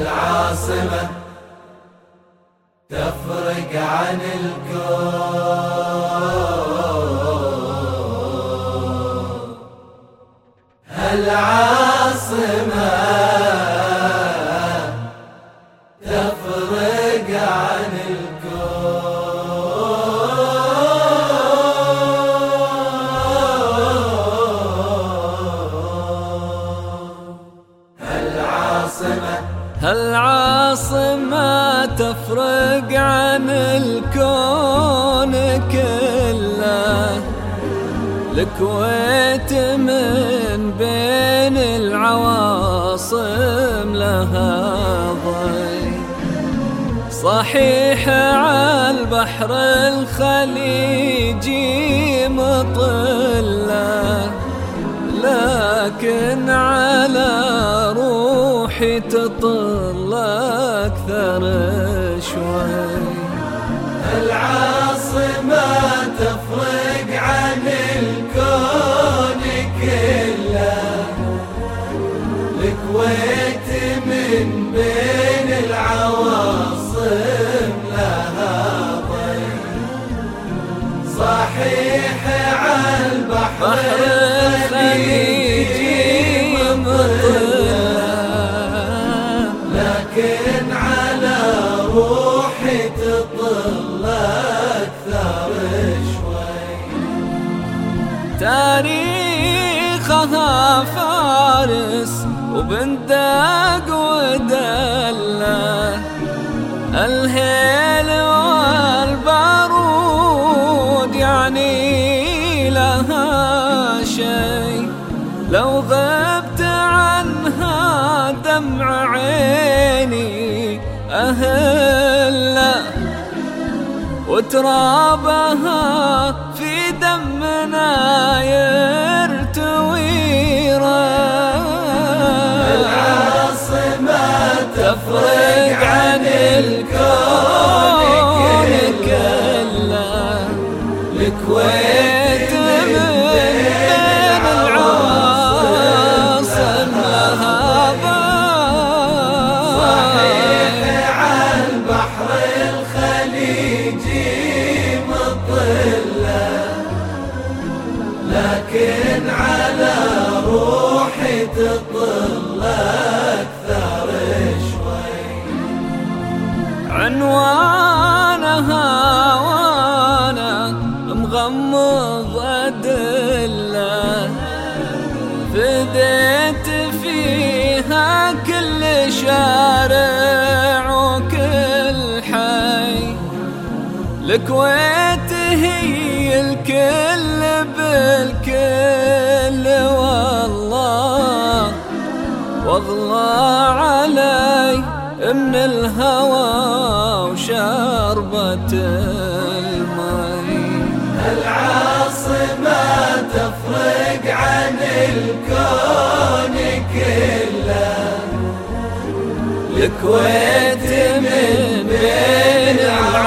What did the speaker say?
هالعاصمة تفرق عن الكون، هالعاصمة تفرق عن هالعاصمة تفرق عن الكون كله. الكويت من بين العواصم لها ضي، صحيح عالبحر الخليجي مطلة، لكن على روحي تطل أكثر شوي. العاصمة تفرق عن الكون كله. الكويت من بين العواصم لها ضي، صحيح عالبحر الخليجي مطلة، لكن على روحي تطل أكثر شوي. تاريخها فارس وبندق ودلة، الهيل والبارود يعني لها شي، لو غبت عنها دمع عيني أهله، وترابها في دمنا يرتوي. العاصمة تفرق عن الكون كله. الكويت من بين العواصم لها ضي، صحيح عالبحر الخليجي مطلة، لكن على روحي تطل أكثر شوي. عنوانها وانا مغمض أدلة، فديت فيها كل شارع وكل حي. الكويت هي الكل بالكل، والله واغلى علي من الهوى وشربة المي. العاصمة تفرق عن الكون كله. الكويت من بين